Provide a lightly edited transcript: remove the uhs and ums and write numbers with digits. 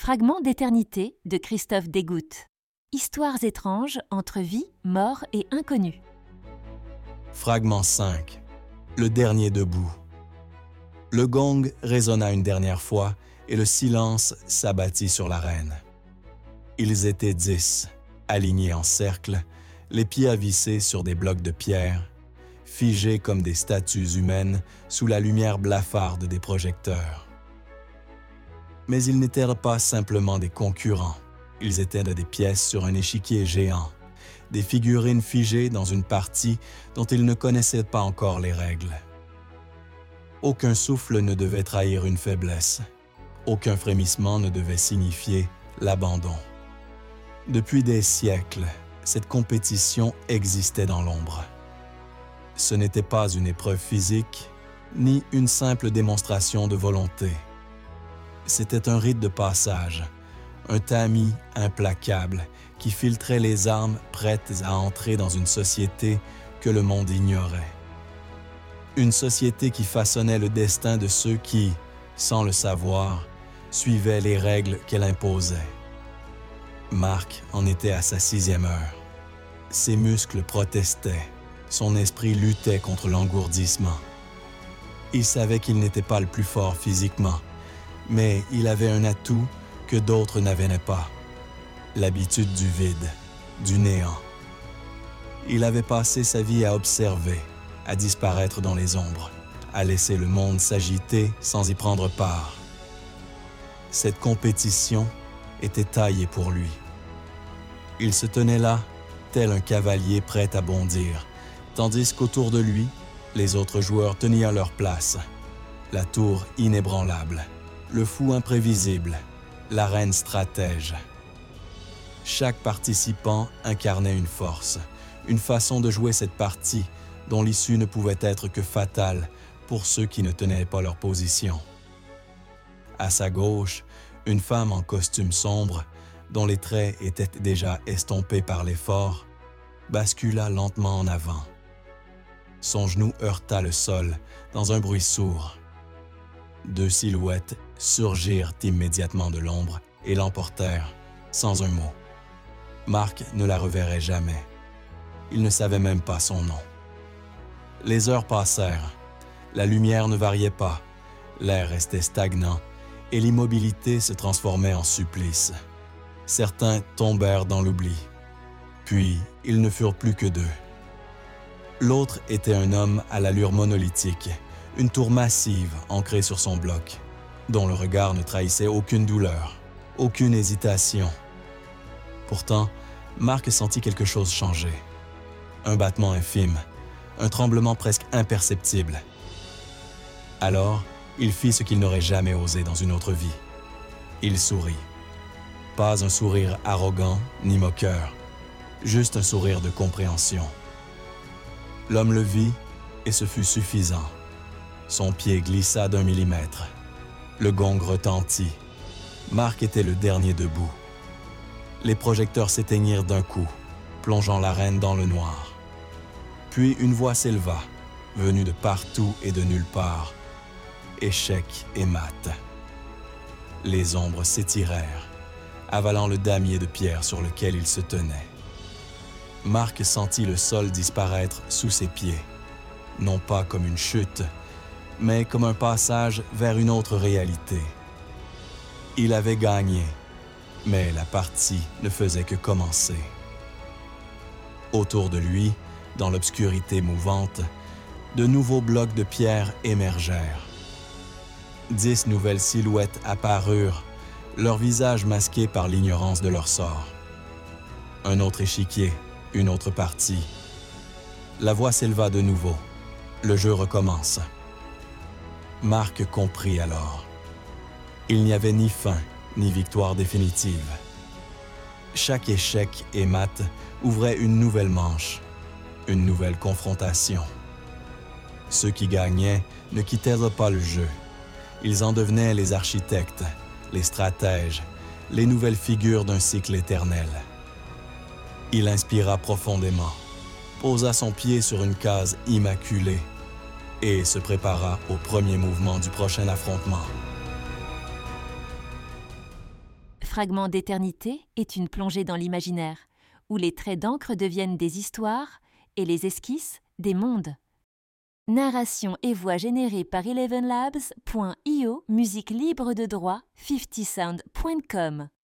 Fragments d'éternité de Christophe Desgouttes. Histoires étranges entre vie, mort et inconnu. Fragment 5. Le dernier debout. Le gong résonna une dernière fois et le silence s'abattit sur l'arène. Ils étaient 10, alignés en cercle, les pieds avissés sur des blocs de pierre, figés comme des statues humaines sous la lumière blafarde des projecteurs. Mais ils n'étaient pas simplement des concurrents. Ils étaient des pièces sur un échiquier géant, des figurines figées dans une partie dont ils ne connaissaient pas encore les règles. Aucun souffle ne devait trahir une faiblesse. Aucun frémissement ne devait signifier l'abandon. Depuis des siècles, cette compétition existait dans l'ombre. Ce n'était pas une épreuve physique, ni une simple démonstration de volonté. C'était un rite de passage, un tamis implacable qui filtrait les armes prêtes à entrer dans une société que le monde ignorait. Une société qui façonnait le destin de ceux qui, sans le savoir, suivaient les règles qu'elle imposait. Marc en était à sa 6e heure. Ses muscles protestaient, son esprit luttait contre l'engourdissement. Il savait qu'il n'était pas le plus fort physiquement, mais il avait un atout que d'autres n'avaient pas, l'habitude du vide, du néant. Il avait passé sa vie à observer, à disparaître dans les ombres, à laisser le monde s'agiter sans y prendre part. Cette compétition était taillée pour lui. Il se tenait là, tel un cavalier prêt à bondir, tandis qu'autour de lui, les autres joueurs tenaient leur place. La tour inébranlable, le fou imprévisible, la reine stratège. Chaque participant incarnait une force, une façon de jouer cette partie dont l'issue ne pouvait être que fatale pour ceux qui ne tenaient pas leur position. À sa gauche, une femme en costume sombre, dont les traits étaient déjà estompés par l'effort, bascula lentement en avant. Son genou heurta le sol dans un bruit sourd. 2 silhouettes surgirent immédiatement de l'ombre et l'emportèrent, sans un mot. Marc ne la reverrait jamais. Il ne savait même pas son nom. Les heures passèrent. La lumière ne variait pas. L'air restait stagnant et l'immobilité se transformait en supplice. Certains tombèrent dans l'oubli. Puis, ils ne furent plus que 2. L'autre était un homme à l'allure monolithique, une tour massive ancrée sur son bloc, dont le regard ne trahissait aucune douleur, aucune hésitation. Pourtant, Marc sentit quelque chose changer. Un battement infime, un tremblement presque imperceptible. Alors, il fit ce qu'il n'aurait jamais osé dans une autre vie. Il sourit. Pas un sourire arrogant ni moqueur, juste un sourire de compréhension. L'homme le vit et ce fut suffisant. Son pied glissa d'1 millimètre. Le gong retentit. Marc était le dernier debout. Les projecteurs s'éteignirent d'un coup, plongeant l'arène dans le noir. Puis une voix s'éleva, venue de partout et de nulle part. Échec et mat. Les ombres s'étirèrent, avalant le damier de pierre sur lequel il se tenait. Marc sentit le sol disparaître sous ses pieds, non pas comme une chute, mais comme un passage vers une autre réalité. Il avait gagné, mais la partie ne faisait que commencer. Autour de lui, dans l'obscurité mouvante, de nouveaux blocs de pierre émergèrent. 10 nouvelles silhouettes apparurent, leurs visages masqués par l'ignorance de leur sort. Un autre échiquier, une autre partie. La voix s'éleva de nouveau. Le jeu recommence. Marc comprit alors. Il n'y avait ni fin, ni victoire définitive. Chaque échec et mat ouvrait une nouvelle manche, une nouvelle confrontation. Ceux qui gagnaient ne quittèrent pas le jeu. Ils en devenaient les architectes, les stratèges, les nouvelles figures d'un cycle éternel. Il inspira profondément, posa son pied sur une case immaculée et se prépara au premier mouvement du prochain affrontement. fragment d'éternité est une plongée dans l'imaginaire, où les traits d'encre deviennent des histoires et les esquisses des mondes. Narration et voix générées par ElevenLabs.io, musique libre de droit, 50sound.com.